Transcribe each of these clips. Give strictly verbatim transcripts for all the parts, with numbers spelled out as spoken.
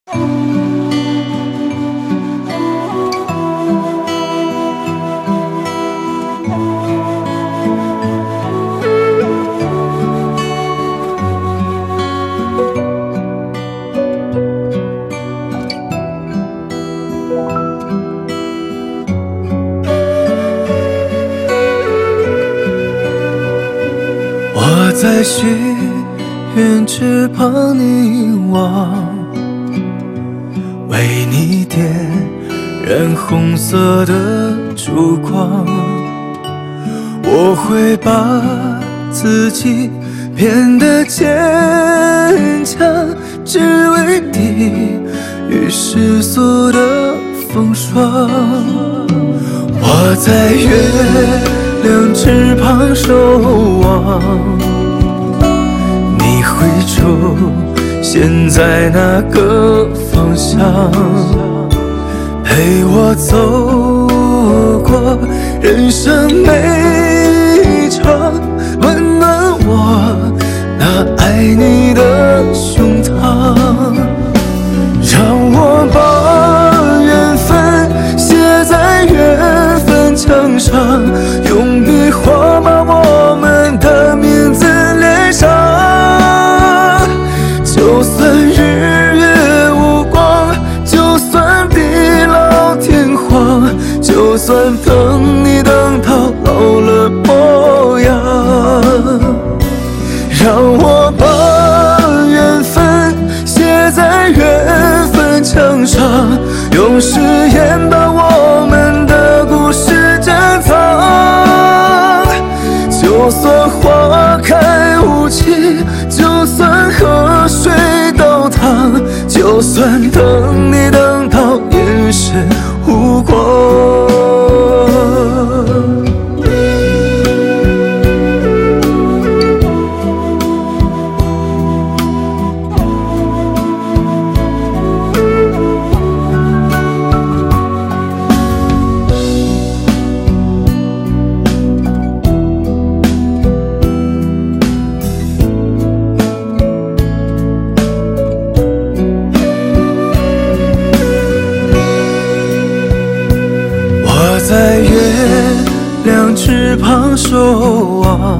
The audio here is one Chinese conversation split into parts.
我在许愿池旁凝望，为你点燃红色的烛光。我会把自己变得坚强，只为抵御世俗的风霜。我在月亮池旁守望，你会出现在哪个方向？陪我走过人生每一场，温暖我那爱你的胸膛。让我把缘分写在缘分墙上，用笔画把我们的名字连上。就算日月无光，就算地老天荒，就算等你等到老了模样。让我把缘分写在缘分墙上，用誓言把我们的故事珍藏。就算花开无期，就算河水倒淌，就算等你等到眼神无光。在月亮池旁守望，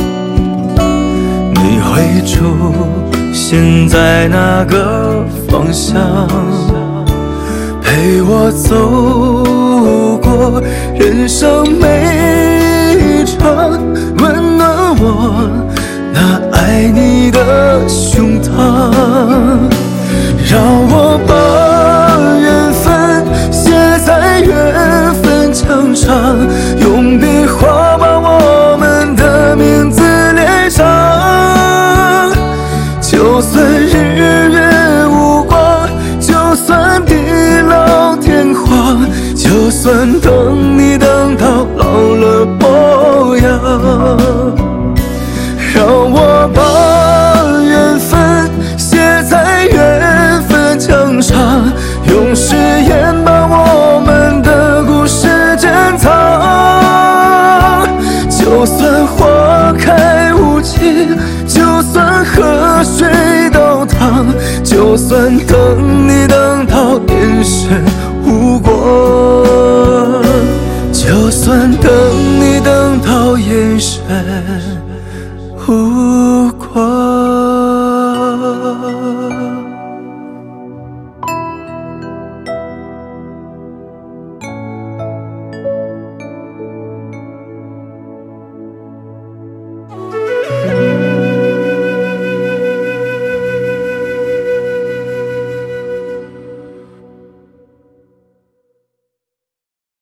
你会出现在哪个方向？陪我走过人生每一场，温暖我那爱你的胸膛。让我把缘分写在缘分墙上，用笔画把我们的名字连上。就算日月无光，就算地老天荒，就算等你等到老了模样。让我把缘分写在缘分墙上，用誓言把我们的故事珍藏。就算花开无期，就算河水倒淌，就算等你等到眼神无光，就算等你等到眼神无光。